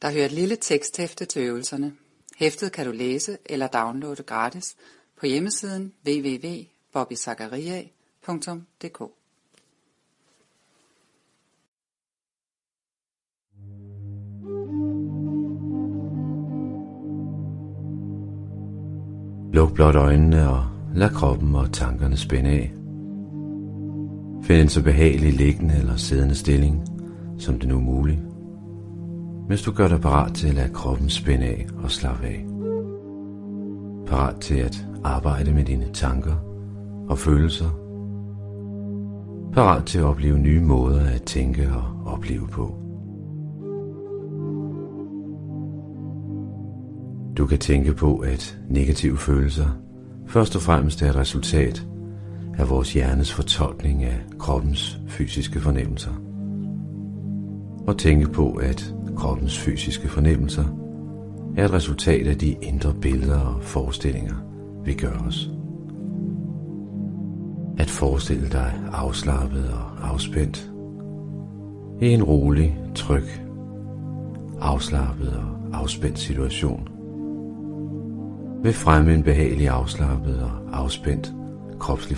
Der hører et lille teksthæfte til øvelserne. Hæftet kan du læse eller downloade gratis på hjemmesiden www.bobbysaggaria.dk. Luk blot øjnene og lad kroppen og tankerne spænde af. Find en så behagelig liggende eller siddende stilling, som det nu er muligt, mens du gør dig parat til at lade kroppen spænde af og slappe af. Parat til at arbejde med dine tanker og følelser. Parat til at opleve nye måder at tænke og opleve på. Du kan tænke på, at negative følelser først og fremmest er et resultat af vores hjernes fortolkning af kroppens fysiske fornemmelser. Og tænke på, at kroppens fysiske fornemmelser er et resultat af de indre billeder og forestillinger, vi gør os. At forestille dig afslappet og afspændt i en rolig, tryg, afslappet og afspændt situation vil fremme en behagelig afslappet og afspændt kropslig